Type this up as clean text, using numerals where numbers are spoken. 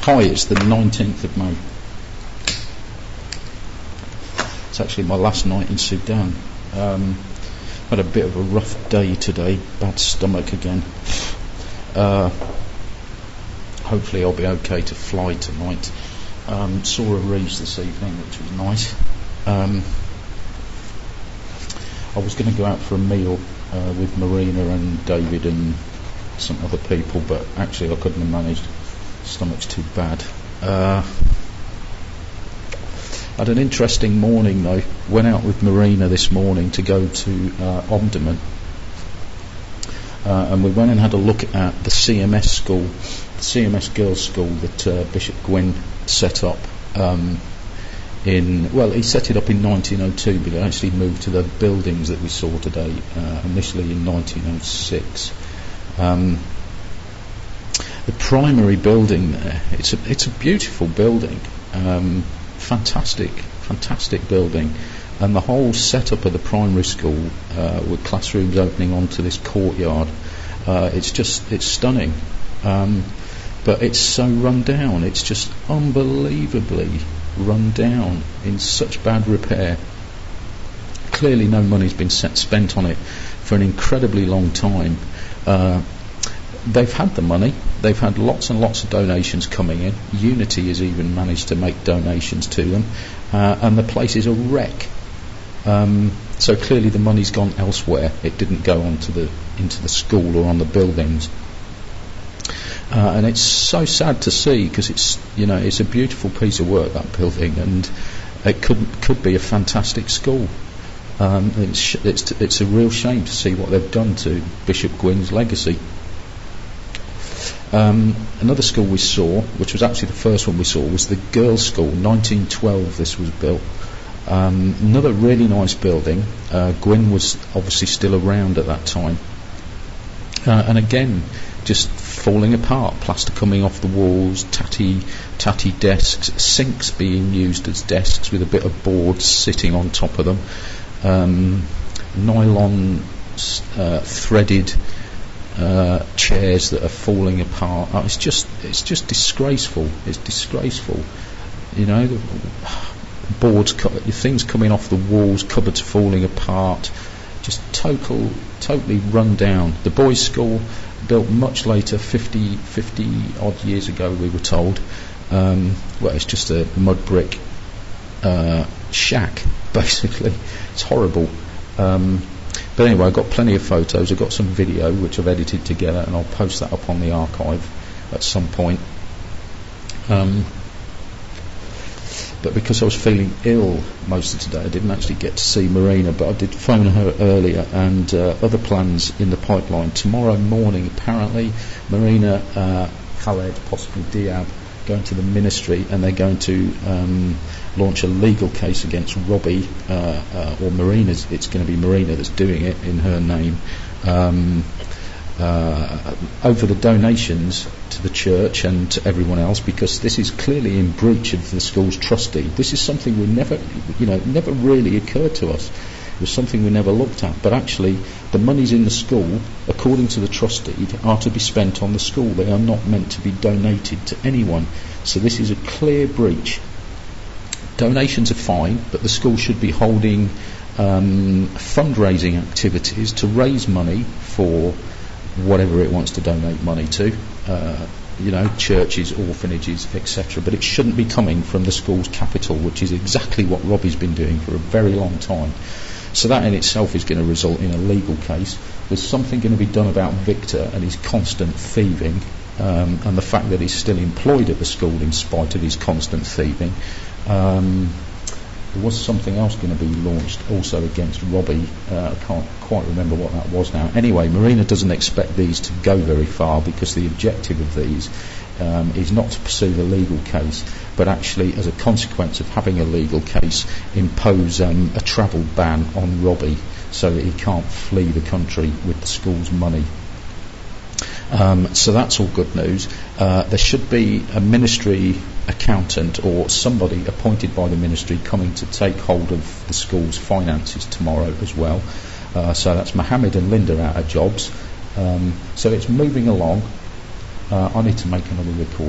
Hi, it's the 19th of May. It's actually my last night in Sudan. Had a bit of a rough day today, bad stomach again. Hopefully I'll be okay to fly tonight. Saw a Reeves this evening, which was nice. I was going to go out for a meal with Marina and David and some other people, but actually I couldn't have managed. Stomach's too bad. Had an interesting morning though. Went out with Marina this morning to go to Omdurman, and we went and had a look at the CMS school, the CMS girls' school that Bishop Gwynne set up. He set it up in 1902, but it actually moved to the buildings that we saw today, initially in 1906. The primary building there, it's a beautiful building, fantastic building, and the whole setup of the primary school with classrooms opening onto this courtyard, it's stunning, but it's so run down. It's just unbelievably run down, in such bad repair. Clearly no money's been spent on it for an incredibly long time. They've had the money, they've had lots and lots of donations coming in. Unity has even managed to make donations to them, and the place is a wreck. So clearly the money's gone elsewhere. It didn't go into the school or on the buildings, and it's so sad to see, because it's a beautiful piece of work, that building, and it could be a fantastic school. It's a real shame to see what they've done to Bishop Gwynne's legacy. Another school we saw, which was actually the first one we saw, was the girls' school. 1912 this was built. Another really nice building. Gwynne was obviously still around at that time, and again just falling apart, plaster coming off the walls, tatty desks, sinks being used as desks with a bit of board sitting on top of them, nylon threaded chairs that are falling apart. It's just disgraceful. It's disgraceful. Boards, things coming off the walls, cupboards falling apart. Just totally run down. The boys' school, built much later, 50 odd years ago, we were told. It's just a mud brick shack, basically. It's horrible. But anyway, I've got plenty of photos. I've got some video which I've edited together, and I'll post that up on the archive at some point. But because I was feeling ill most of today, I didn't actually get to see Marina, but I did phone her earlier, and other plans in the pipeline. Tomorrow morning, apparently, Marina, Khaled, possibly Diab, going to the ministry, and they're going to launch a legal case against Robbie, or Marina's. It's going to be Marina that's doing it in her name, over the donations to the church and to everyone else, because this is clearly in breach of the school's trustee. This is something we never really occurred to us. It was something we never looked at. But actually, the monies in the school, according to the trustee, are to be spent on the school. They are not meant to be donated to anyone. So this is a clear breach. Donations are fine, but the school should be holding fundraising activities to raise money for whatever it wants to donate money to, churches, orphanages, etc. But it shouldn't be coming from the school's capital, which is exactly what Robbie's been doing for a very long time. So that in itself is going to result in a legal case. There's something going to be done about Victor and his constant thieving, and the fact that he's still employed at the school in spite of his constant thieving. There was something else going to be launched also against Robbie. I can't quite remember what that was now. Anyway, Marina doesn't expect these to go very far, because the objective of these is not to pursue the legal case, but actually, as a consequence of having a legal case, impose a travel ban on Robbie so that he can't flee the country with the school's money. So that's all good news. There should be a ministry accountant or somebody appointed by the ministry coming to take hold of the school's finances tomorrow as well. So that's Mohammed and Linda out of jobs. So it's moving along. I need to make another record.